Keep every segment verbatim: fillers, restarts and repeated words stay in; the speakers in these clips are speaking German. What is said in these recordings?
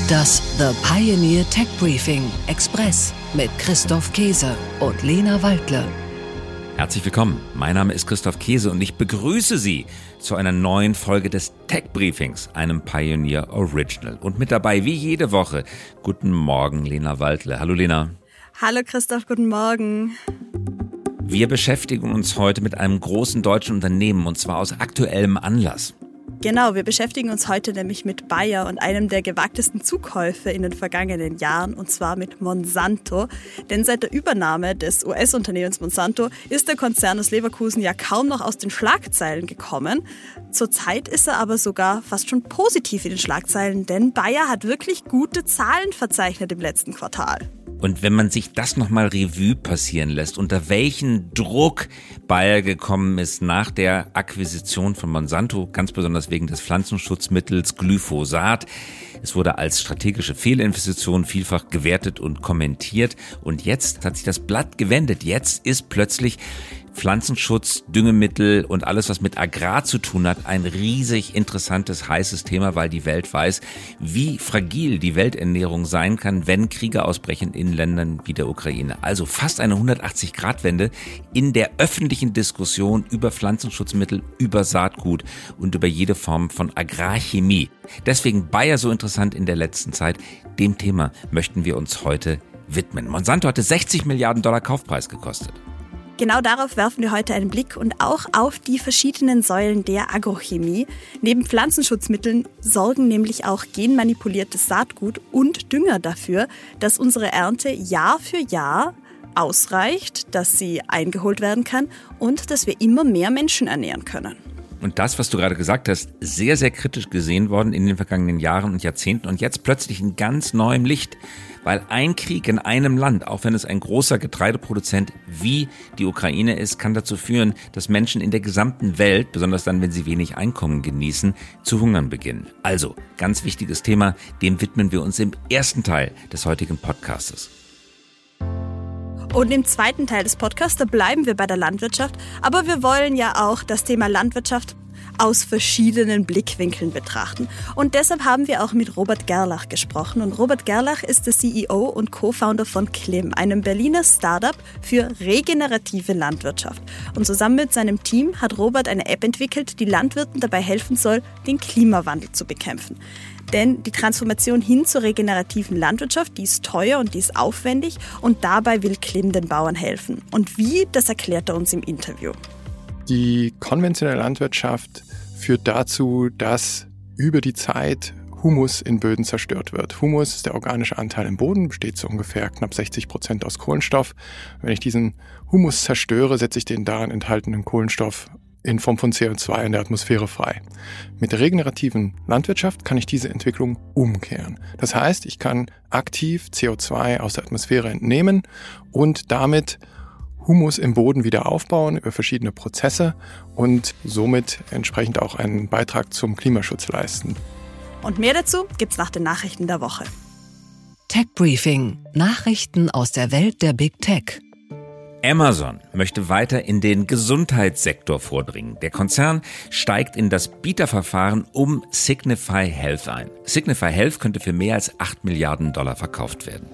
Das The Pioneer Tech Briefing Express mit Christoph Käse und Lena Waldle. Herzlich willkommen, mein Name ist Christoph Käse und ich begrüße Sie zu einer neuen Folge des Tech Briefings, einem Pioneer Original. Und mit dabei, wie jede Woche, guten Morgen Lena Waldle. Hallo Lena. Hallo Christoph, guten Morgen. Wir beschäftigen uns heute mit einem großen deutschen Unternehmen und zwar aus aktuellem Anlass. Genau, wir beschäftigen uns heute nämlich mit Bayer und einem der gewagtesten Zukäufe in den vergangenen Jahren, und zwar mit Monsanto. Denn seit der Übernahme des U S-Unternehmens Monsanto ist der Konzern aus Leverkusen ja kaum noch aus den Schlagzeilen gekommen. Zurzeit ist er aber sogar fast schon positiv in den Schlagzeilen, denn Bayer hat wirklich gute Zahlen verzeichnet im letzten Quartal. Und wenn man sich das nochmal Revue passieren lässt, unter welchen Druck Bayer gekommen ist nach der Akquisition von Monsanto, ganz besonders wegen des Pflanzenschutzmittels Glyphosat. Es wurde als strategische Fehlinvestition vielfach gewertet und kommentiert. Und jetzt hat sich das Blatt gewendet. Jetzt ist plötzlich Pflanzenschutz, Düngemittel und alles, was mit Agrar zu tun hat, ein riesig interessantes, heißes Thema, weil die Welt weiß, wie fragil die Welternährung sein kann, wenn Kriege ausbrechen in Ländern wie der Ukraine. Also fast eine hundertachtzig-Grad-Wende in der öffentlichen Diskussion über Pflanzenschutzmittel, über Saatgut und über jede Form von Agrarchemie. Deswegen Bayer so interessant in der letzten Zeit. Dem Thema möchten wir uns heute widmen. Monsanto hatte sechzig Milliarden Dollar Kaufpreis gekostet. Genau darauf werfen wir heute einen Blick und auch auf die verschiedenen Säulen der Agrochemie. Neben Pflanzenschutzmitteln sorgen nämlich auch genmanipuliertes Saatgut und Dünger dafür, dass unsere Ernte Jahr für Jahr ausreicht, dass sie eingeholt werden kann und dass wir immer mehr Menschen ernähren können. Und das, was du gerade gesagt hast, sehr, sehr kritisch gesehen worden in den vergangenen Jahren und Jahrzehnten und jetzt plötzlich in ganz neuem Licht. Weil ein Krieg in einem Land, auch wenn es ein großer Getreideproduzent wie die Ukraine ist, kann dazu führen, dass Menschen in der gesamten Welt, besonders dann, wenn sie wenig Einkommen genießen, zu hungern beginnen. Also, ganz wichtiges Thema, dem widmen wir uns im ersten Teil des heutigen Podcastes. Und im zweiten Teil des Podcasts, da bleiben wir bei der Landwirtschaft, aber wir wollen ja auch das Thema Landwirtschaft aus verschiedenen Blickwinkeln betrachten. Und deshalb haben wir auch mit Robert Gerlach gesprochen. Und Robert Gerlach ist der C E O und Co-Founder von Klim, einem Berliner Startup für regenerative Landwirtschaft. Und zusammen mit seinem Team hat Robert eine App entwickelt, die Landwirten dabei helfen soll, den Klimawandel zu bekämpfen. Denn die Transformation hin zur regenerativen Landwirtschaft, die ist teuer und die ist aufwendig. Und dabei will Klim den Bauern helfen. Und wie, das erklärt er uns im Interview. Die konventionelle Landwirtschaft führt dazu, dass über die Zeit Humus in Böden zerstört wird. Humus ist der organische Anteil im Boden, besteht zu ungefähr knapp sechzig Prozent aus Kohlenstoff. Wenn ich diesen Humus zerstöre, setze ich den darin enthaltenen Kohlenstoff in Form von C O zwei in der Atmosphäre frei. Mit der regenerativen Landwirtschaft kann ich diese Entwicklung umkehren. Das heißt, ich kann aktiv C O zwei aus der Atmosphäre entnehmen und damit Humus im Boden wieder aufbauen über verschiedene Prozesse und somit entsprechend auch einen Beitrag zum Klimaschutz leisten. Und mehr dazu gibt's nach den Nachrichten der Woche. Tech Briefing. Nachrichten aus der Welt der Big Tech. Amazon möchte weiter in den Gesundheitssektor vordringen. Der Konzern steigt in das Bieterverfahren um Signify Health ein. Signify Health könnte für mehr als acht Milliarden Dollar verkauft werden.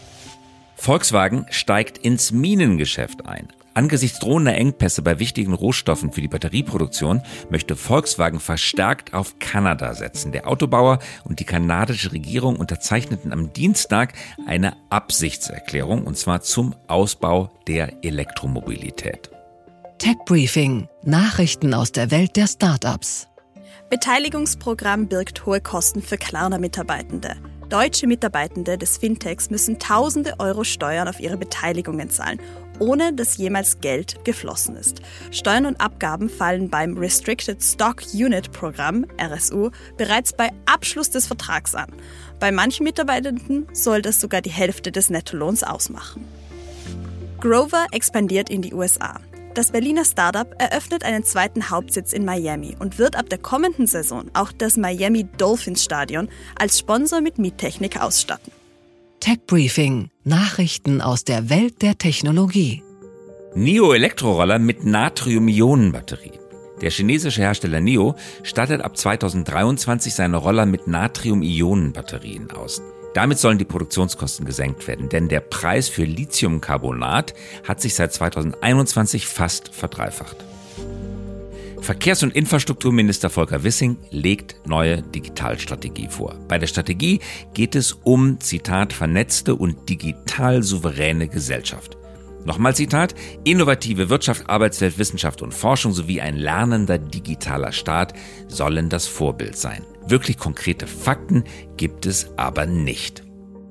Volkswagen steigt ins Minengeschäft ein. Angesichts drohender Engpässe bei wichtigen Rohstoffen für die Batterieproduktion möchte Volkswagen verstärkt auf Kanada setzen. Der Autobauer und die kanadische Regierung unterzeichneten am Dienstag eine Absichtserklärung, und zwar zum Ausbau der Elektromobilität. Tech Briefing. Nachrichten aus der Welt der Startups. Beteiligungsprogramm birgt hohe Kosten für Klarna-Mitarbeitende. Deutsche Mitarbeitende des Fintechs müssen tausende Euro Steuern auf ihre Beteiligungen zahlen, ohne dass jemals Geld geflossen ist. Steuern und Abgaben fallen beim Restricted Stock Unit Programm, R S U, bereits bei Abschluss des Vertrags an. Bei manchen Mitarbeitenden soll das sogar die Hälfte des Nettolohns ausmachen. Grover expandiert in die U S A. Das Berliner Startup eröffnet einen zweiten Hauptsitz in Miami und wird ab der kommenden Saison auch das Miami Dolphins Stadion als Sponsor mit Miettechnik ausstatten. Tech Briefing. Nachrichten aus der Welt der Technologie. Nio-Elektroroller mit Natrium-Ionen-Batterie. Der chinesische Hersteller N I O stattet ab zweitausenddreiundzwanzig seine Roller mit Natrium-Ionen-Batterien aus. Damit sollen die Produktionskosten gesenkt werden, denn der Preis für Lithiumcarbonat hat sich seit zweitausendeinundzwanzig fast verdreifacht. Verkehrs- und Infrastrukturminister Volker Wissing legt neue Digitalstrategie vor. Bei der Strategie geht es um, Zitat, vernetzte und digital souveräne Gesellschaft. Nochmal Zitat, innovative Wirtschaft, Arbeitswelt, Wissenschaft und Forschung sowie ein lernender digitaler Staat sollen das Vorbild sein. Wirklich konkrete Fakten gibt es aber nicht.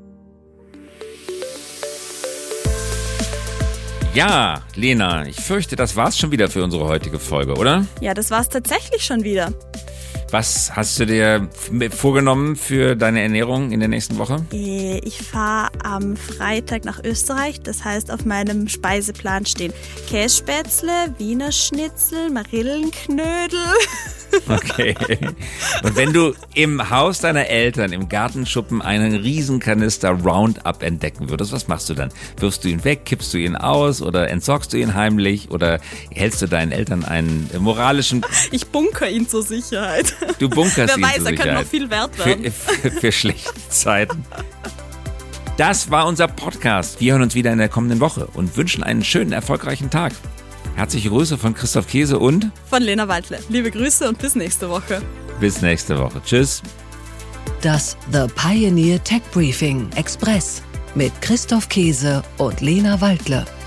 Ja, Lena, ich fürchte, das war's schon wieder für unsere heutige Folge, oder? Ja, das war's tatsächlich schon wieder. Was hast du dir vorgenommen für deine Ernährung in der nächsten Woche? Ich fahre am Freitag nach Österreich. Das heißt, auf meinem Speiseplan stehen Kässpätzle, Wiener Schnitzel, Marillenknödel. Okay. Und wenn du im Haus deiner Eltern im Gartenschuppen einen riesen Kanister Roundup entdecken würdest, was machst du dann? Wirfst du ihn weg, kippst du ihn aus oder entsorgst du ihn heimlich oder hältst du deinen Eltern einen moralischen... Ich bunker ihn zur Sicherheit. Du bunkerst ihn Wer weiß, zur er Sicherheit. kann noch viel wert werden. Für, für, für schlechte Zeiten. Das war unser Podcast. Wir hören uns wieder in der kommenden Woche und wünschen einen schönen, erfolgreichen Tag. Herzliche Grüße von Christoph Käse und von Lena Waldle. Liebe Grüße und bis nächste Woche. Bis nächste Woche. Tschüss. Das The Pioneer Tech Briefing Express mit Christoph Käse und Lena Waldle.